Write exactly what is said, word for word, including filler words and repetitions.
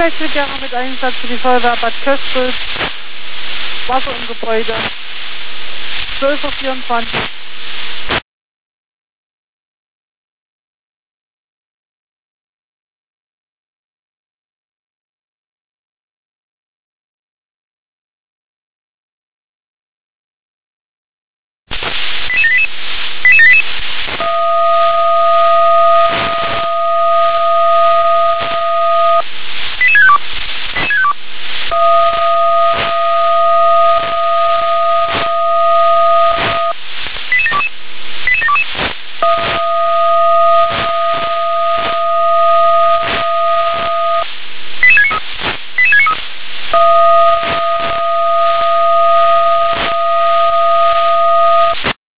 Feuerwehrkrieger mit Einsatz für die Feuerwehr Bad Köspel. Wasser im Gebäude. zwölf Uhr vierundzwanzig.